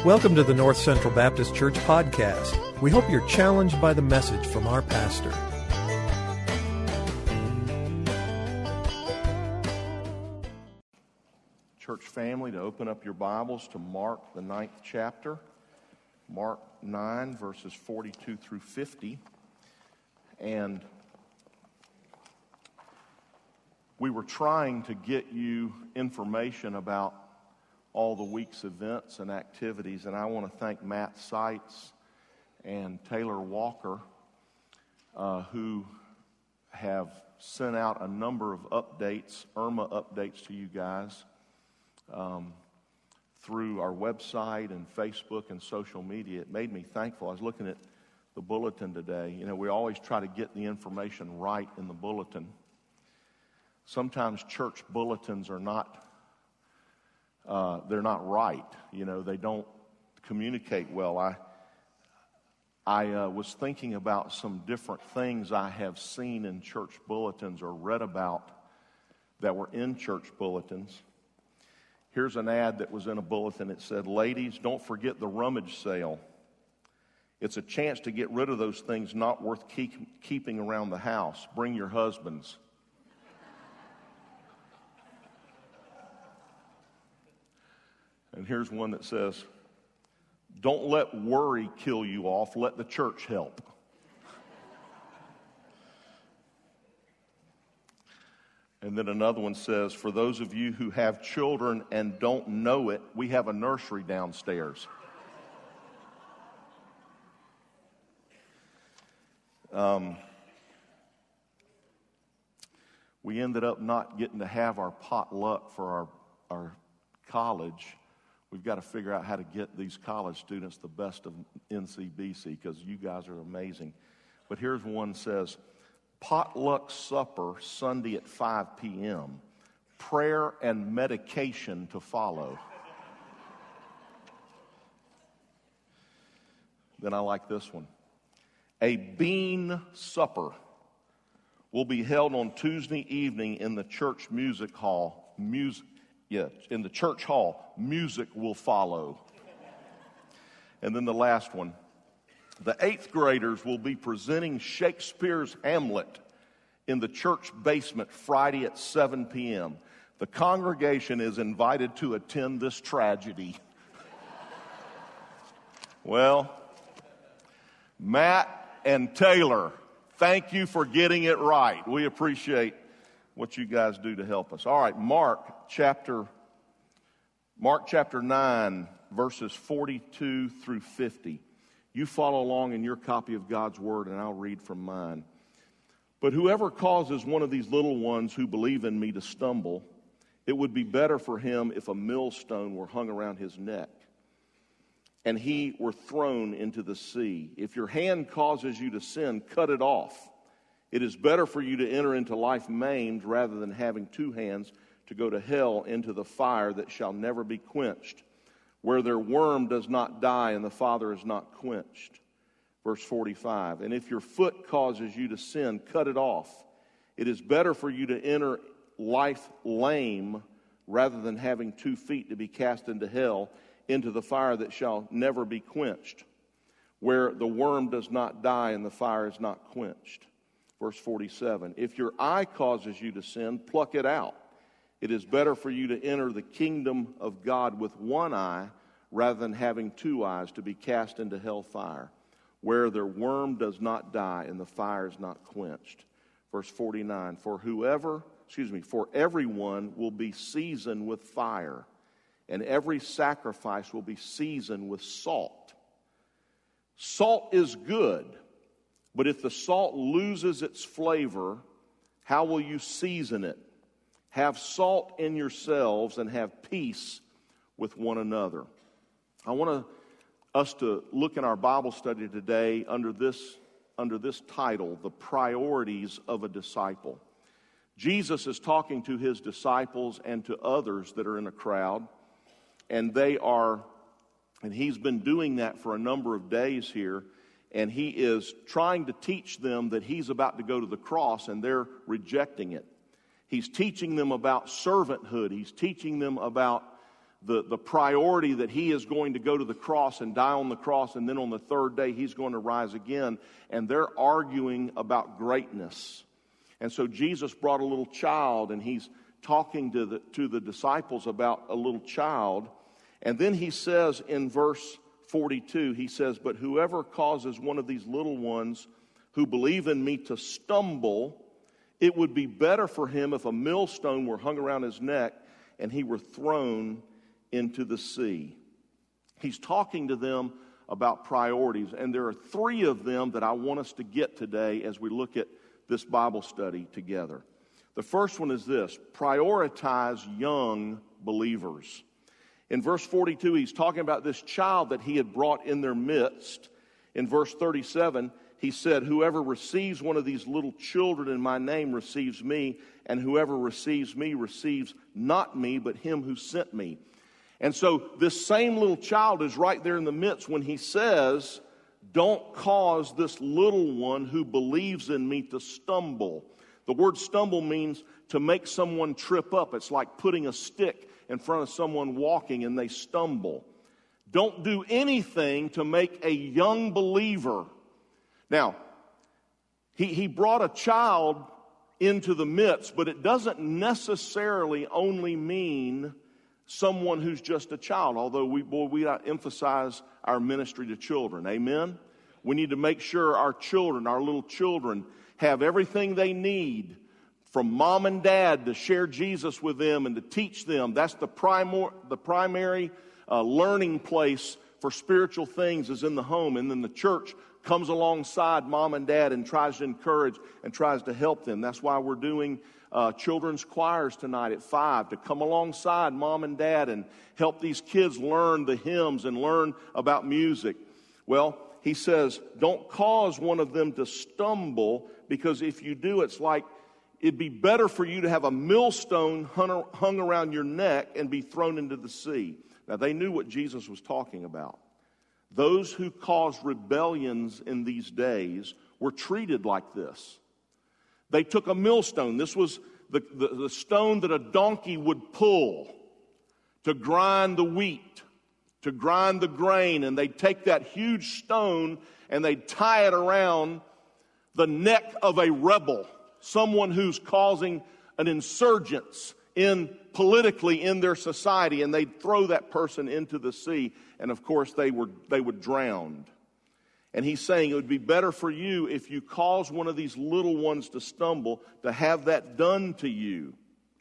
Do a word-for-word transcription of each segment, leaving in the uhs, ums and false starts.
Welcome to the North Central Baptist Church podcast. We hope you're challenged by the message from our pastor. Church family, to open up your Bibles to Mark, the ninth chapter. Mark nine, verses forty-two through fifty. And we were trying to get you information about all the week's events and activities, and I want to thank Matt Seitz and Taylor Walker, uh, who have sent out a number of updates, Irma updates to you guys um, through our website and Facebook and social media. It made me thankful. I was looking at the bulletin today. You know, we always try to get the information right in the bulletin. Sometimes church bulletins are not Uh, they're not right. You know, they don't communicate well. I I uh, was thinking about some different things I have seen in church bulletins or read about that were in church bulletins. Here's an ad that was in a bulletin. It said, "Ladies, don't forget the rummage sale. It's a chance to get rid of those things not worth keep, keeping around the house. Bring your husbands." And here's one that says, "Don't let worry kill you off. Let the church help." And then another one says, "For those of you who have children and don't know it, we have a nursery downstairs." Um, we ended up not getting to have our potluck for our, our college. We've got to figure out how to get these college students the best of N C B C because you guys are amazing. But here's one that says, "Potluck supper Sunday at five p.m. Prayer and medication to follow." Then I like this one. "A bean supper will be held on Tuesday evening in the church music hall. Music. Yeah, in the church hall, music will follow." And then the last one. "The eighth graders will be presenting Shakespeare's Hamlet in the church basement Friday at seven p.m. The congregation is invited to attend this tragedy." Well, Matt and Taylor, thank you for getting it right. We appreciate what you guys do to help us. All right, Mark chapter Mark chapter nine, verses forty-two through fifty. You follow along in your copy of God's Word, and I'll read from mine. "But whoever causes one of these little ones who believe in me to stumble, it would be better for him if a millstone were hung around his neck and he were thrown into the sea. If your hand causes you to sin, cut it off. It is better for you to enter into life maimed rather than having two hands to go to hell, into the fire that shall never be quenched, where their worm does not die and the Father is not quenched." Verse forty-five, "And if your foot causes you to sin, cut it off. It is better for you to enter life lame rather than having two feet to be cast into hell, into the fire that shall never be quenched, where the worm does not die and the fire is not quenched." Verse forty-seven, "If your eye causes you to sin, pluck it out. It is better for you to enter the kingdom of God with one eye rather than having two eyes to be cast into hellfire, where their worm does not die and the fire is not quenched." Verse forty-nine, "For whoever, excuse me, for everyone will be seasoned with fire, and every sacrifice will be seasoned with salt. Salt is good, but if the salt loses its flavor, how will you season it? Have salt in yourselves and have peace with one another." I want to, us to look in our Bible study today under this, under this title, "The Priorities of a Disciple." Jesus is talking to his disciples and to others that are in a crowd, and they are, and he's been doing that for a number of days here. And he is trying to teach them that he's about to go to the cross, and they're rejecting it. He's teaching them about servanthood. He's teaching them about the, the priority that he is going to go to the cross and die on the cross, and then on the third day he's going to rise again. And they're arguing about greatness. And so Jesus brought a little child, and he's talking to the, to the disciples about a little child. And then he says in verse forty-two, he says, "But whoever causes one of these little ones who believe in me to stumble, it would be better for him if a millstone were hung around his neck and he were thrown into the sea." He's talking to them about priorities, and there are three of them that I want us to get today as we look at this Bible study together. The first one is this: prioritize young believers. In verse forty-two, he's talking about this child that he had brought in their midst. In verse thirty-seven, he said, "Whoever receives one of these little children in my name receives me, and whoever receives me receives not me, but him who sent me." And so this same little child is right there in the midst when he says, "Don't cause this little one who believes in me to stumble." The word stumble means to make someone trip up. It's like putting a stick in front of someone walking and they stumble. Don't do anything to make a young believer. Now, he, he brought a child into the midst, but it doesn't necessarily only mean someone who's just a child, although we, boy, we emphasize our ministry to children. Amen? We need to make sure our children, our little children, have everything they need from mom and dad to share Jesus with them and to teach them. That's the, primor- the primary uh, learning place for spiritual things is in the home. And then the church comes alongside mom and dad and tries to encourage and tries to help them. That's why we're doing uh, children's choirs tonight at five, to come alongside mom and dad and help these kids learn the hymns and learn about music. Well, he says, don't cause one of them to stumble, because if you do, it's like it'd be better for you to have a millstone hung around your neck and be thrown into the sea. Now, they knew what Jesus was talking about. Those who caused rebellions in these days were treated like this. They took a millstone. This was the, the, the stone that a donkey would pull to grind the wheat, to grind the grain, and they'd take that huge stone and they'd tie it around the neck of a rebel, someone who's causing an insurgence in politically in their society, and they'd throw that person into the sea, and of course they were they would drown. And he's saying it would be better for you if you cause one of these little ones to stumble, to have that done to you.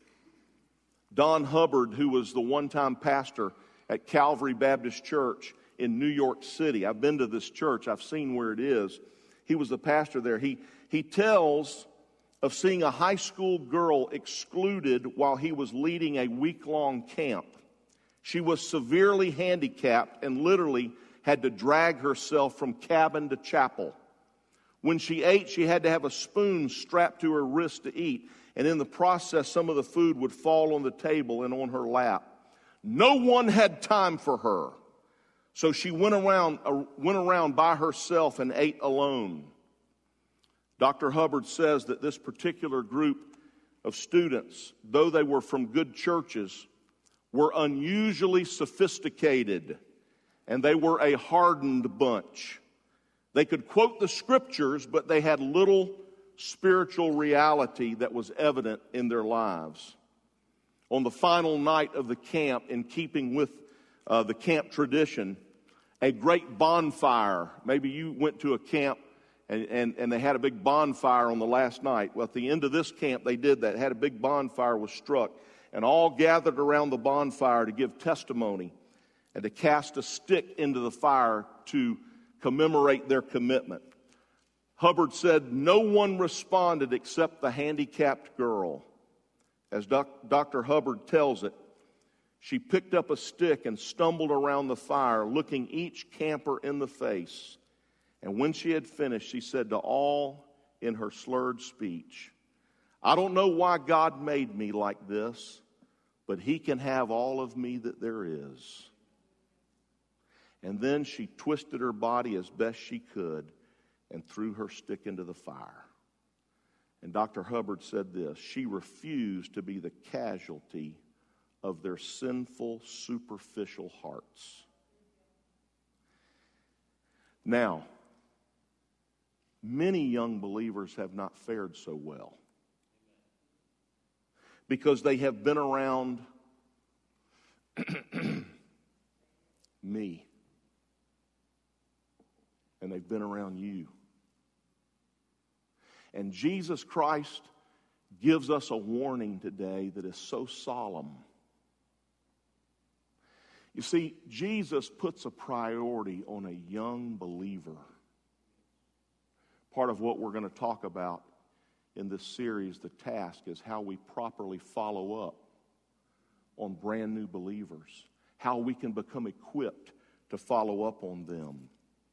Don Hubbard, who was the one-time pastor at Calvary Baptist Church in New York City. I've been to this church. I've seen where it is. He was the pastor there. He, he tells of seeing a high school girl excluded while he was leading a week-long camp. She was severely handicapped and literally had to drag herself from cabin to chapel. When she ate, she had to have a spoon strapped to her wrist to eat, and in the process, some of the food would fall on the table and on her lap. No one had time for her, so she went around, uh, went around by herself and ate alone. Doctor Hubbard says that this particular group of students, though they were from good churches, were unusually sophisticated, and they were a hardened bunch. They could quote the scriptures, but they had little spiritual reality that was evident in their lives. On the final night of the camp, in keeping with uh, the camp tradition, a great bonfire. Maybe you went to a camp and, and, and they had a big bonfire on the last night. Well, at the end of this camp, they did that. Had a big bonfire was struck, and all gathered around the bonfire to give testimony and to cast a stick into the fire to commemorate their commitment. Hubbard said no one responded except the handicapped girl. As doc, Doctor Hubbard tells it, she picked up a stick and stumbled around the fire, looking each camper in the face. And when she had finished, she said to all in her slurred speech, "I don't know why God made me like this, but He can have all of me that there is." And then she twisted her body as best she could and threw her stick into the fire. And Doctor Hubbard said this: she refused to be the casualty of their sinful, superficial hearts. Now, many young believers have not fared so well because they have been around me, and they've been around you. And Jesus Christ gives us a warning today that is so solemn. You see, Jesus puts a priority on a young believer. Part of what we're going to talk about in this series, the task, is how we properly follow up on brand new believers, how we can become equipped to follow up on them.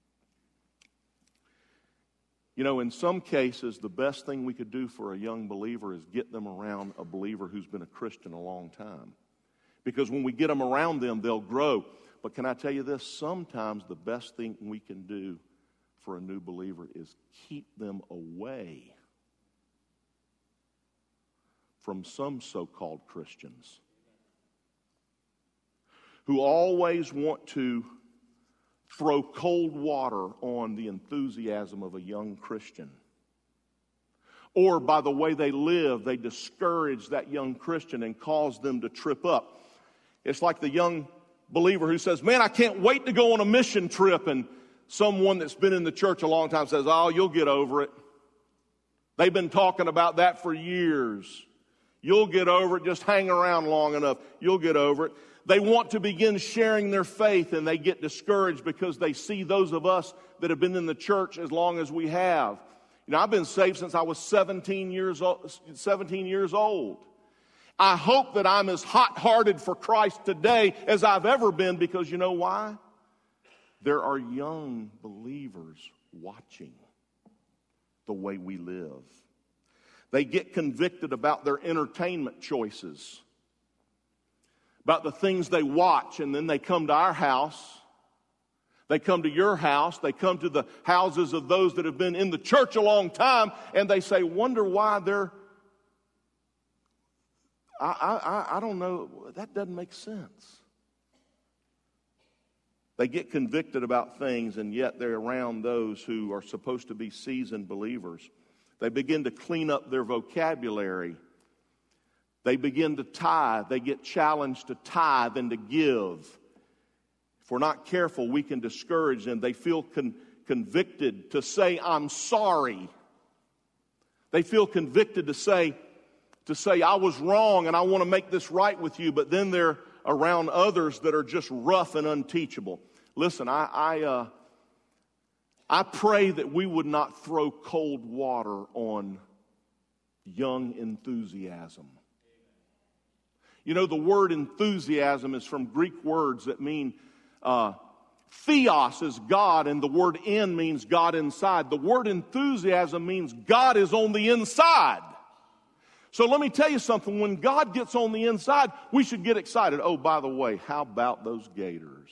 You know, in some cases, the best thing we could do for a young believer is get them around a believer who's been a Christian a long time. Because when we get them around them, they'll grow. But can I tell you this? Sometimes the best thing we can do for a new believer is keep them away from some so-called Christians who always want to throw cold water on the enthusiasm of a young Christian. Or by the way they live, they discourage that young Christian and cause them to trip up. It's like the young believer who says, man, I can't wait to go on a mission trip, and someone that's been in the church a long time says, oh, you'll get over it. They've been talking about that for years. You'll get over it. Just hang around long enough. You'll get over it. They want to begin sharing their faith, and they get discouraged because they see those of us that have been in the church as long as we have. You know, I've been saved since I was seventeen years old. seventeen years old. I hope that I'm as hot-hearted for Christ today as I've ever been, because you know why? There are young believers watching the way we live. They get convicted about their entertainment choices, about the things they watch, and then they come to our house. They come to your house. They come to the houses of those that have been in the church a long time, and they say, wonder why they're, I, I, I don't know, that doesn't make sense. They get convicted about things, and yet they're around those who are supposed to be seasoned believers. They begin to clean up their vocabulary. They begin to tithe. They get challenged to tithe and to give. If we're not careful, we can discourage them. They feel con- convicted to say, I'm sorry. They feel convicted to say, to say, I was wrong and I want to make this right with you. But then they're around others that are just rough and unteachable. Listen, I I, uh, I pray that we would not throw cold water on young enthusiasm. You know, the word enthusiasm is from Greek words that mean uh, theos is God, and the word in means God inside. The word enthusiasm means God is on the inside. So let me tell you something. When God gets on the inside, we should get excited. Oh, by the way, how about those Gators?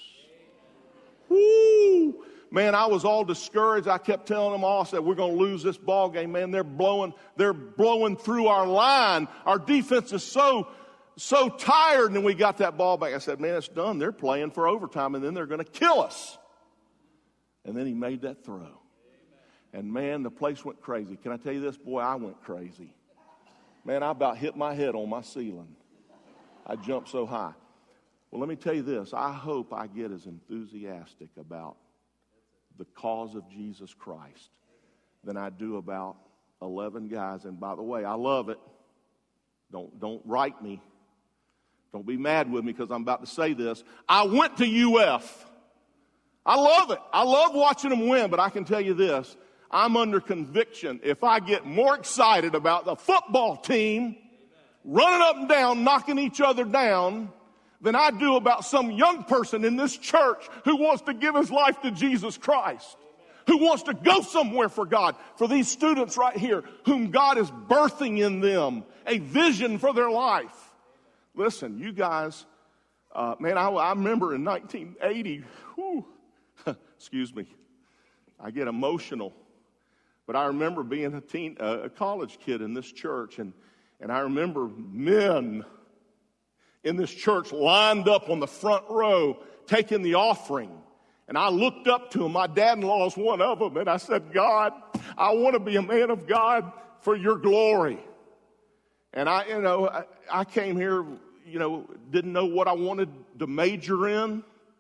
Woo! Man, I was all discouraged. I kept telling them all, I said, we're going to lose this ball game, man. They're blowing, they're blowing through our line. Our defense is so, so tired. And then we got that ball back. I said, man, it's done. They're playing for overtime, and then they're going to kill us. And then he made that throw. And man, the place went crazy. Can I tell you this? Boy, I went crazy. Man, I about hit my head on my ceiling. I jumped so high. Well, let me tell you this. I hope I get as enthusiastic about the cause of Jesus Christ than I do about eleven guys. And by the way, I love it. Don't, don't write me. Don't be mad with me because I'm about to say this. I went to U F. I love it. I love watching them win, but I can tell you this. I'm under conviction. If I get more excited about the football team running up and down, knocking each other down, than I do about some young person in this church who wants to give his life to Jesus Christ, who wants to go somewhere for God. For these students right here, whom God is birthing in them a vision for their life. Listen, you guys, uh, man, I, I remember in nineteen eighty, whew, excuse me, I get emotional. But I remember being a teen, uh, a college kid in this church, and, and I remember men in this church lined up on the front row taking the offering. And I looked up to them. My dad-in-law is one of them. And I said, God, I want to be a man of God for your glory. And I, you know, I, I came here, you know, didn't know what I wanted to major in.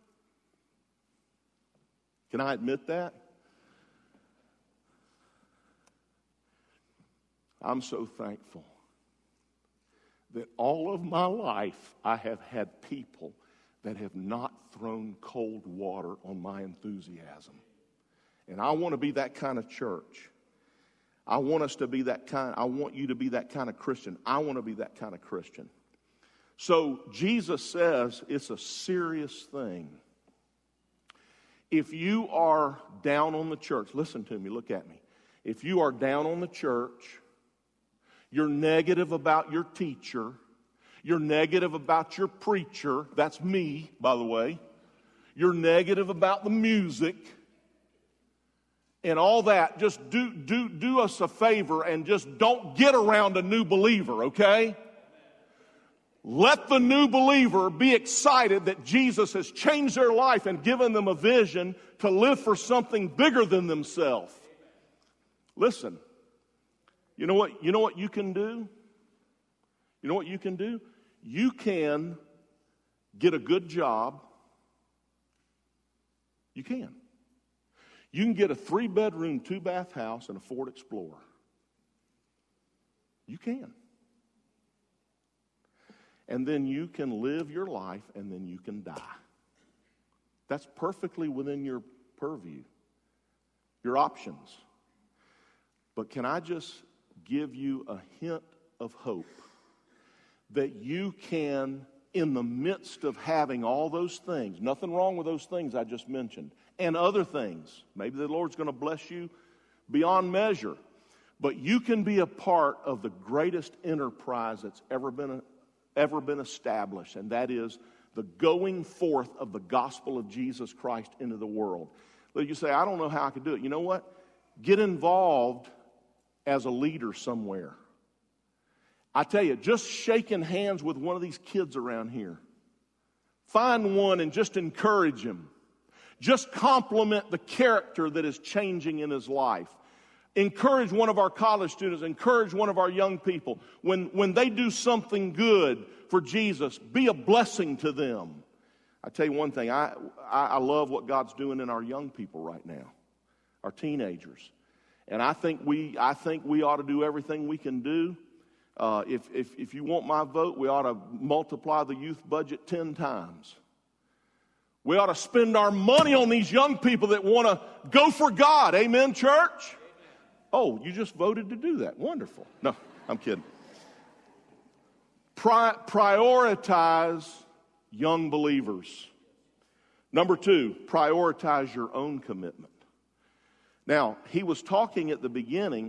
Can I admit that? I'm so thankful that all of my life I have had people that have not thrown cold water on my enthusiasm. And I want to be that kind of church. I want us to be that kind. I want you to be that kind of Christian. I want to be that kind of Christian. So Jesus says it's a serious thing. If you are down on the church, listen to me, look at me. If you are down on the church, you're negative about your teacher, you're negative about your preacher, that's me, by the way. You're negative about the music and all that. Just do, do, do us a favor and just don't get around a new believer, okay? Let the new believer be excited that Jesus has changed their life and given them a vision to live for something bigger than themselves. Listen, you know what, you know what you can do? You know what you can do? You can get a good job. You can. You can get a three-bedroom, two-bath house and a Ford Explorer. You can. And then you can live your life and then you can die. That's perfectly within your purview, your options. But can I just give you a hint of hope that you can, in the midst of having all those things, nothing wrong with those things I just mentioned, and other things, maybe the Lord's going to bless you beyond measure, but you can be a part of the greatest enterprise that's ever been, ever been established, and that is the going forth of the gospel of Jesus Christ into the world. You say, I don't know how I could do it. You know what? Get involved as a leader somewhere. I tell you, just shaking hands with one of these kids around here. Find one and just encourage him. Just compliment the character that is changing in his life. Encourage one of our college students. Encourage one of our young people. When, when they do something good for Jesus, be a blessing to them. I tell you one thing, I, I, I love what God's doing in our young people right now, our teenagers. And I think we, I think we ought to do everything we can do. Uh, if, if, if you want my vote, we ought to multiply the youth budget ten times. We ought to spend our money on these young people that want to go for God. Amen, church? Amen. Oh, you just voted to do that. Wonderful. No, I'm kidding. Pri- prioritize young believers. Number two, prioritize your own commitment. Now, he was talking at the beginning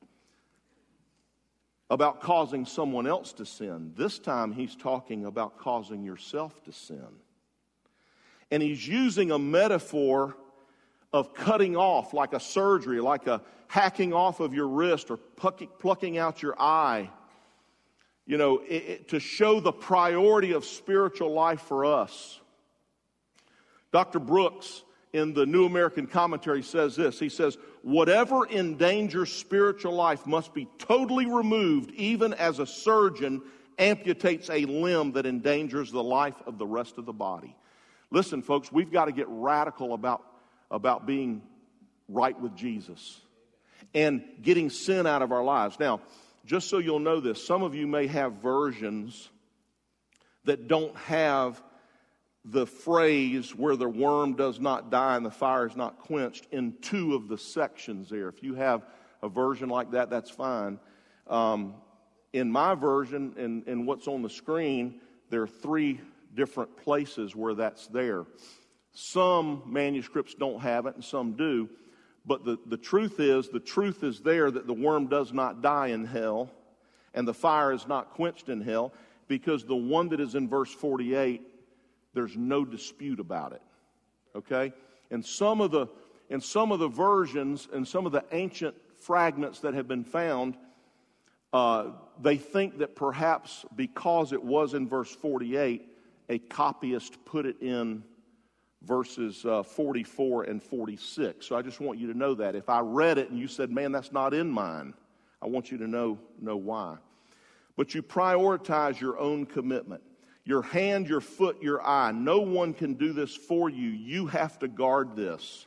about causing someone else to sin. This time he's talking about causing yourself to sin. And he's using a metaphor of cutting off, like a surgery, like a hacking off of your wrist or plucking out your eye, you know, it, it, to show the priority of spiritual life for us. Doctor Brooks, in the New American Commentary, says this. He says, whatever endangers spiritual life must be totally removed, even as a surgeon amputates a limb that endangers the life of the rest of the body. Listen, folks, we've got to get radical about, about being right with Jesus and getting sin out of our lives. Now, just so you'll know this, some of you may have versions that don't have the phrase where the worm does not die and the fire is not quenched in two of the sections there. If you have a version like that, that's fine. Um, in my version, and, and what's on the screen, there are three different places where that's there. Some manuscripts don't have it and some do. But the, the truth is, the truth is there that the worm does not die in hell and the fire is not quenched in hell, because the one that is in verse forty-eight, there's no dispute about it. Okay? And some of the and some of the versions and some of the ancient fragments that have been found, uh, they think that perhaps because it was in verse forty-eight, a copyist put it in verses uh, forty-four and forty-six. So I just want you to know that. If I read it and you said, man, that's not in mine, I want you to know, know why. But you prioritize your own commitment. Your hand, your foot, your eye. No one can do this for you. You have to guard this.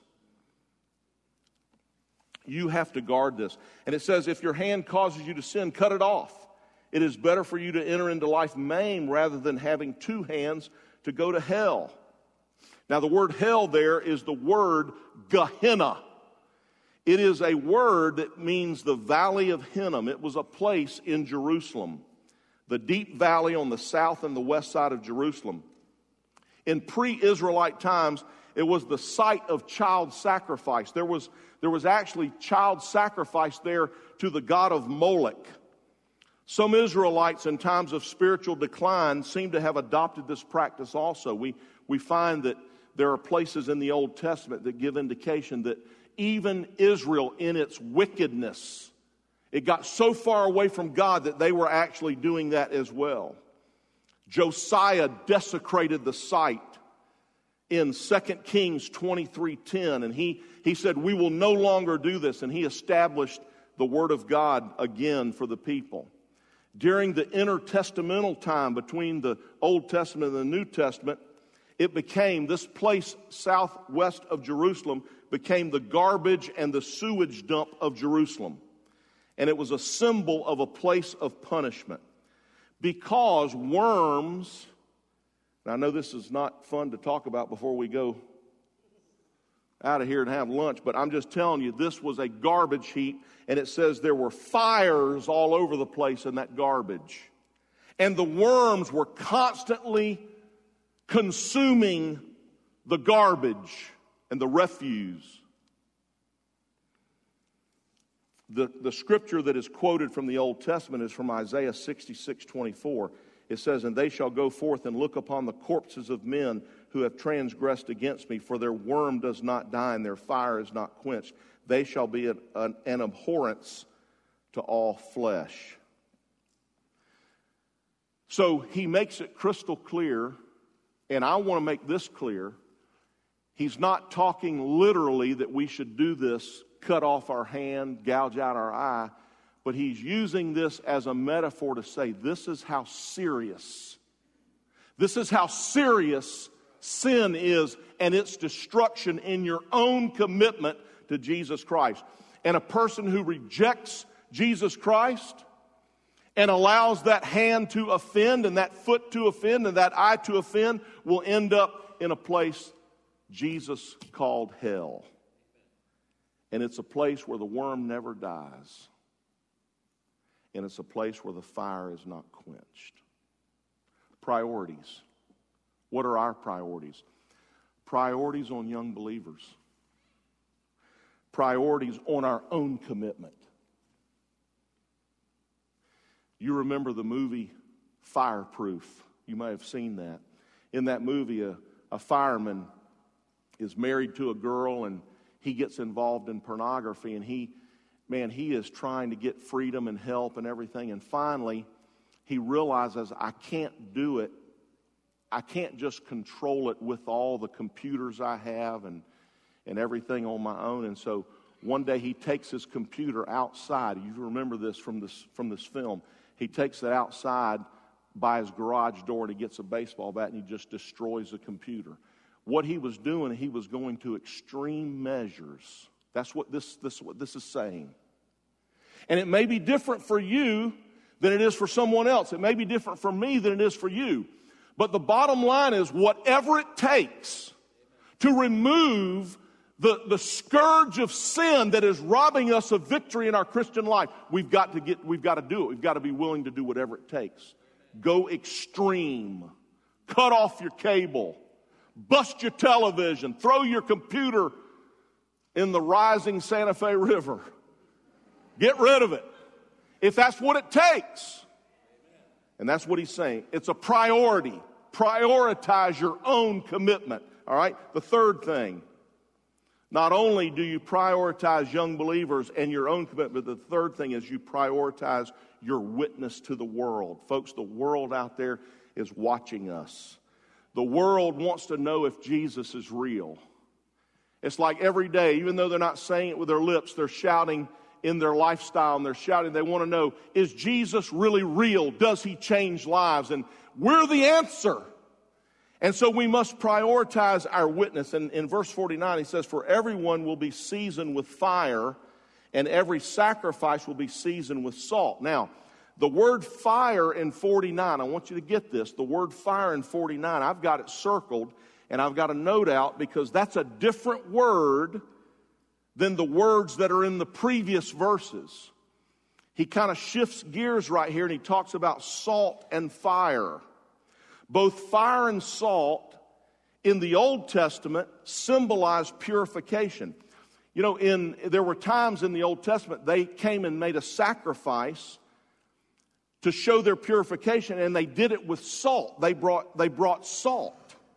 You have to guard this. And it says, if your hand causes you to sin, cut it off. It is better for you to enter into life maimed rather than having two hands to go to hell. Now, the word hell there is the word Gehenna. It is a word that means the Valley of Hinnom. It was a place in Jerusalem, the deep valley on the south and the west side of Jerusalem. In pre-Israelite times, it was the site of child sacrifice. There was, there was actually child sacrifice there to the god of Moloch. Some Israelites in times of spiritual decline seem to have adopted this practice also. We, we find that there are places in the Old Testament that give indication that even Israel in its wickedness, it got so far away from God that they were actually doing that as well. Josiah desecrated the site in Second Kings twenty-three ten, and he, he said, we will no longer do this, and he established the Word of God again for the people. During the intertestamental time between the Old Testament and the New Testament, it became, this place southwest of Jerusalem became the garbage and the sewage dump of Jerusalem. And it was a symbol of a place of punishment. Because worms, and I know this is not fun to talk about before we go out of here and have lunch, but I'm just telling you, this was a garbage heap, and it says there were fires all over the place in that garbage. And the worms were constantly consuming the garbage and the refuse. The, the scripture that is quoted from the Old Testament is from Isaiah sixty-six twenty-four. It says, and they shall go forth and look upon the corpses of men who have transgressed against me, for their worm does not die and their fire is not quenched. They shall be an, an, an abhorrence to all flesh. So he makes it crystal clear, and I want to make this clear. He's not talking literally that we should do this, cut off our hand, gouge out our eye, but he's using this as a metaphor to say this is how serious, this is how serious sin is and its destruction in your own commitment to Jesus Christ. And a person who rejects Jesus Christ and allows that hand to offend and that foot to offend and that eye to offend will end up in a place Jesus called hell. And it's a place where the worm never dies. And it's a place where the fire is not quenched. Priorities. What are our priorities? Priorities on young believers. Priorities on our own commitment. You remember the movie Fireproof. You may have seen that. In that movie, a, a fireman is married to a girl and he gets involved in pornography, and he, man, he is trying to get freedom and help and everything. And finally, he realizes, I can't do it. I can't just control it with all the computers I have and, and everything on my own. And so one day he takes his computer outside. You remember this from this, from this film. He takes it outside by his garage door and he gets a baseball bat and he just destroys the computer. What he was doing, he was going to extreme measures. That's what this, this, what this is saying. And it may be different for you than it is for someone else. It may be different for me than it is for you. But the bottom line is whatever it takes to remove the, the scourge of sin that is robbing us of victory in our Christian life, we've got to get, we've got to do it. We've got to be willing to do whatever it takes. Go extreme. Cut off your cable. Bust your television. Throw your computer in the rising Santa Fe River. Get rid of it. If that's what it takes. And that's what he's saying. It's a priority. Prioritize your own commitment. All right? The third thing. Not only do you prioritize young believers and your own commitment, but the third thing is you prioritize your witness to the world. Folks, the world out there is watching us. The world wants to know if Jesus is real. It's like every day, even though they're not saying it with their lips, they're shouting in their lifestyle, and they're shouting, they want to know, is Jesus really real? Does he change lives? And we're the answer. And so we must prioritize our witness. And in verse forty-nine, he says, for everyone will be seasoned with fire, and every sacrifice will be seasoned with salt. Now, the word fire in forty-nine, I want you to get this. The word fire in forty-nine, I've got it circled, and I've got a note out because that's a different word than the words that are in the previous verses. He kind of shifts gears right here, and he talks about salt and fire. Both fire and salt in the Old Testament symbolize purification. You know, in there were times in the Old Testament they came and made a sacrifice to show their purification, and they did it with salt. They brought they brought salt.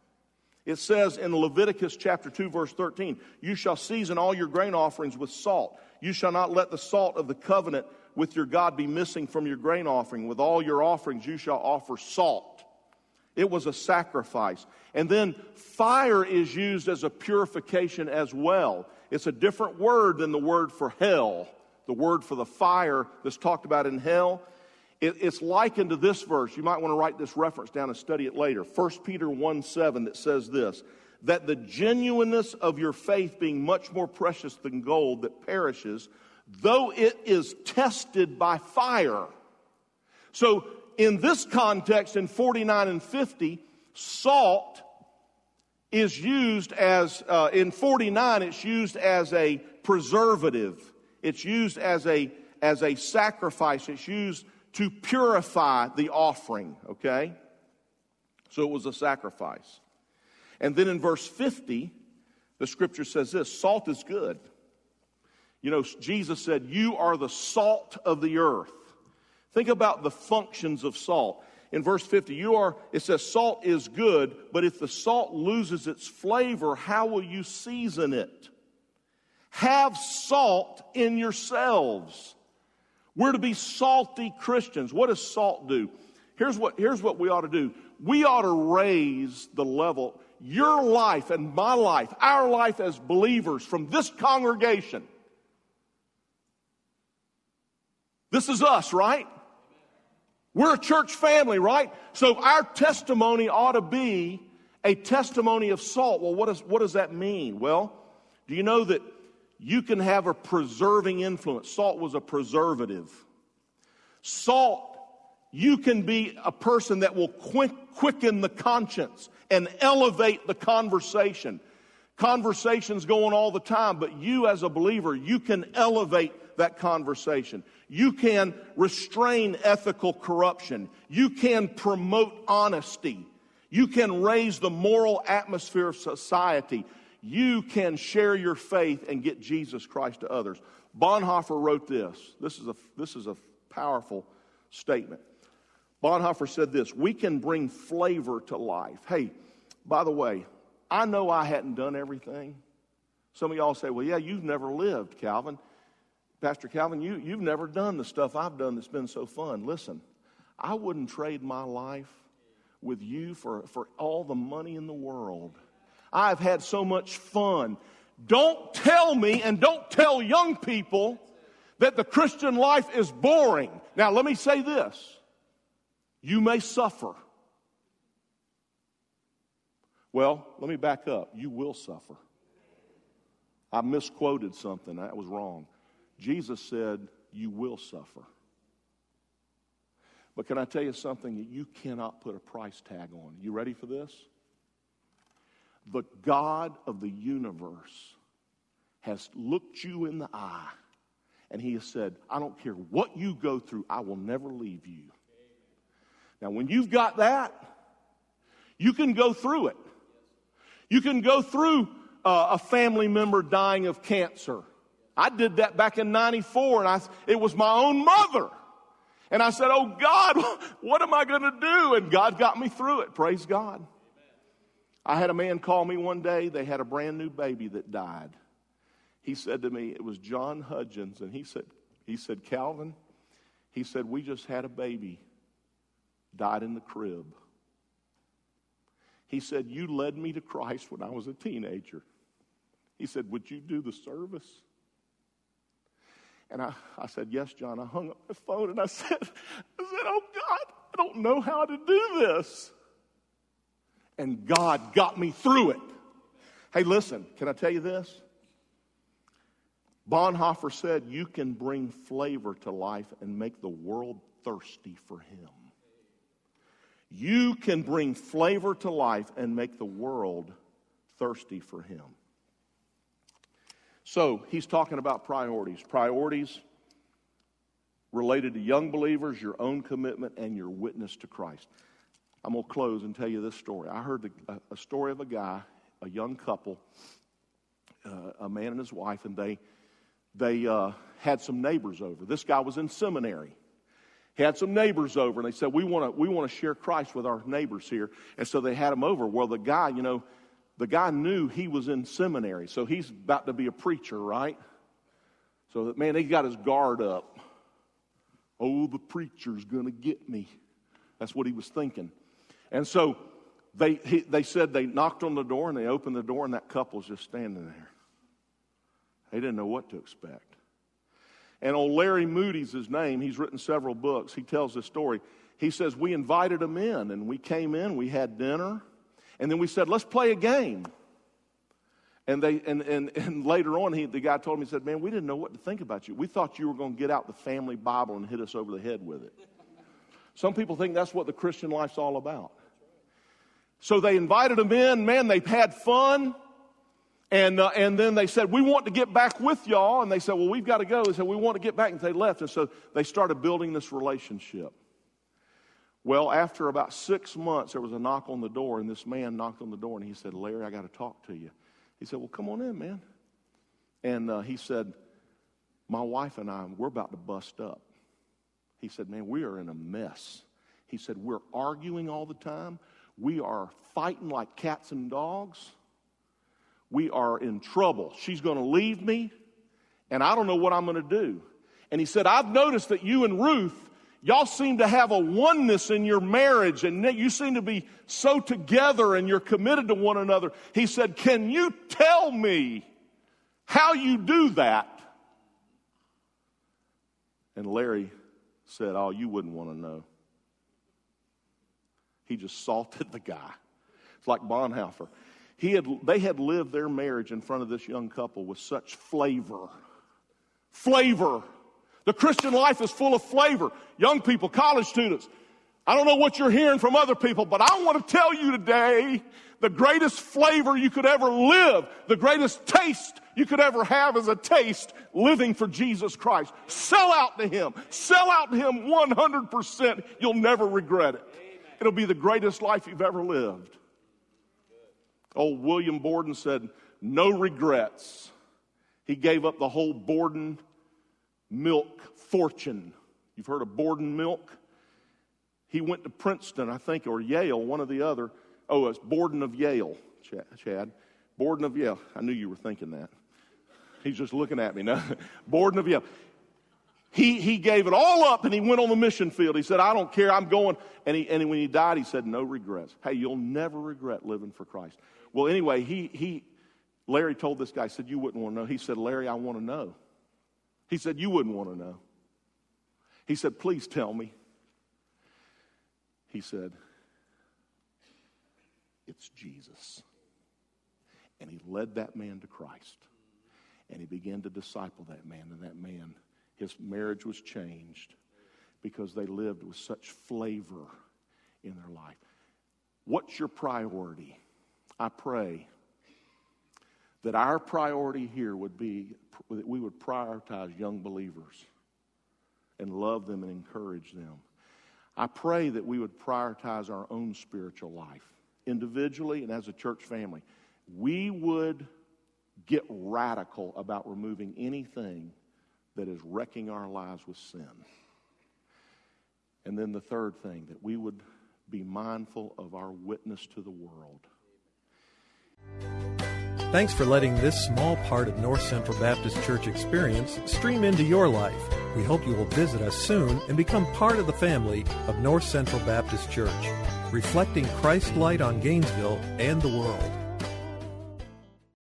It says in Leviticus chapter two, verse thirteen, you shall season all your grain offerings with salt. You shall not let the salt of the covenant with your God be missing from your grain offering. With all your offerings you shall offer salt. It was a sacrifice. And then fire is used as a purification as well. It's a different word than the word for hell. The word for the fire that's talked about in hell. It's likened to this verse. You might want to write this reference down and study it later. First Peter one seven that says this, that the genuineness of your faith being much more precious than gold that perishes, though it is tested by fire. So in this context, in forty-nine and fifty, salt is used as, uh, in forty-nine, it's used as a preservative. It's used as a, as a sacrifice. It's used to purify the offering, okay? So it was a sacrifice. And then in verse fifty, the scripture says this, salt is good. You know, Jesus said, you are the salt of the earth. Think about the functions of salt. In verse fifty, you are, it says salt is good, but if the salt loses its flavor, how will you season it? Have salt in yourselves. We're to be salty Christians. What does salt do? Here's what, here's what we ought to do. We ought to raise the level. Your life and my life, our life as believers from this congregation. This is us, right? We're a church family, right? So our testimony ought to be a testimony of salt. Well, what, is, what does that mean? Well, do you know that you can have a preserving influence? Salt was a preservative. Salt, you can be a person that will quick, quicken the conscience and elevate the conversation. Conversation's going all the time, but you as a believer, you can elevate that conversation. You can restrain ethical corruption. You can promote honesty. You can raise the moral atmosphere of society. You can share your faith and get Jesus Christ to others. Bonhoeffer wrote this. This is a, this is a powerful statement. Bonhoeffer said this, we can bring flavor to life. Hey, by the way, I know I hadn't done everything. Some of y'all say, well, yeah, you've never lived, Calvin. Pastor Calvin, you, you've never done the stuff I've done that's been so fun. Listen, I wouldn't trade my life with you for, for all the money in the world. I've had so much fun. Don't tell me and don't tell young people that the Christian life is boring. Now, let me say this. You may suffer. Well, let me back up. You will suffer. I misquoted something. That was wrong. Jesus said, you will suffer. But can I tell you something that you cannot put a price tag on? You ready for this? The God of the universe has looked you in the eye, and he has said, I don't care what you go through, I will never leave you. Now, when you've got that, you can go through it. You can go through uh, a family member dying of cancer. I did that back in ninety-four, and I, it was my own mother. And I said, oh, God, what am I going to do? And God got me through it. Praise God. Amen. I had a man call me one day. They had a brand new baby that died. He said to me, it was John Hudgens. And he said, he said, Calvin, He said, we just had a baby, died in the crib. He said, you led me to Christ when I was a teenager. He said, would you do the service? And I, I said, yes, John. I hung up the phone and I said, I said, oh, God, I don't know how to do this. And God got me through it. Hey, listen, can I tell you this? Bonhoeffer said, you can bring flavor to life and make the world thirsty for him. You can bring flavor to life and make the world thirsty for him. So he's talking about priorities. Priorities related to young believers, your own commitment, and your witness to Christ. I'm going to close and tell you this story. I heard a, a story of a guy, a young couple, uh, a man and his wife, and they they uh, had some neighbors over. This guy was in seminary. He had some neighbors over, and they said, we want to we want to share Christ with our neighbors here. And so they had him over. Well, the guy, you know, the guy knew he was in seminary, so he's about to be a preacher, right? So, that man, he got his guard up. Oh, the preacher's going to get me. That's what he was thinking. And so they he, they said they knocked on the door, and they opened the door, and that couple was just standing there. They didn't know what to expect. And old Larry Moody's his name. He's written several books. He tells this story. He says, we invited them in, and we came in, we had dinner, and then we said, let's play a game. And they and and, and later on, he, the guy told me, he said, man, we didn't know what to think about you. We thought you were going to get out the family Bible and hit us over the head with it. Some people think that's what the Christian life's all about. So they invited them in. Man, they had fun. And uh, and then they said, we want to get back with y'all. And they said, well, we've got to go. They said, we want to get back. And they left. And so they started building this relationship. Well, after about six months, there was a knock on the door. And this man knocked on the door. And he said, Larry, I got to talk to you. He said, well, come on in, man. And uh, he said, my wife and I, we're about to bust up. He said, man, we are in a mess. He said, we're arguing all the time. We are fighting like cats and dogs. We are in trouble. She's going to leave me, and I don't know what I'm going to do. And he said, I've noticed that you and Ruth, y'all seem to have a oneness in your marriage, and you seem to be so together, and you're committed to one another. He said, can you tell me how you do that? And Larry said, oh, you wouldn't want to know. He just salted the guy. It's like Bonhoeffer. He had, they had lived their marriage in front of this young couple with such flavor. Flavor. The Christian life is full of flavor. Young people, college students, I don't know what you're hearing from other people, but I want to tell you today, the greatest flavor you could ever live, the greatest taste you could ever have is a taste living for Jesus Christ. Sell out to Him. Sell out to Him one hundred percent. You'll never regret it. It'll be the greatest life you've ever lived. Old William Borden said, no regrets. He gave up the whole Borden milk fortune. You've heard of Borden milk? He went to Princeton, I think, or Yale, one or the other. Oh, it's Borden of Yale, Chad. Borden of Yale. I knew you were thinking that. He's just looking at me now. Borden of Yale. He he gave it all up and he went on the mission field. He said, I don't care, I'm going. And he and when he died, he said, no regrets. Hey, you'll never regret living for Christ. Well, anyway, he he Larry told this guy, said, you wouldn't want to know. He said, Larry, I want to know. He said, you wouldn't want to know. He said, please tell me. He said, it's Jesus. And he led that man to Christ. And he began to disciple that man. And that man, his marriage was changed because they lived with such flavor in their life. What's your priority? I pray that our priority here would be that we would prioritize young believers and love them and encourage them. I pray that we would prioritize our own spiritual life, individually and as a church family. We would get radical about removing anything that is wrecking our lives with sin. And then the third thing, that we would be mindful of our witness to the world. Thanks for letting this small part of North Central Baptist Church experience stream into your life. We hope you will visit us soon and become part of the family of North Central Baptist Church, reflecting Christ's light on Gainesville and the world.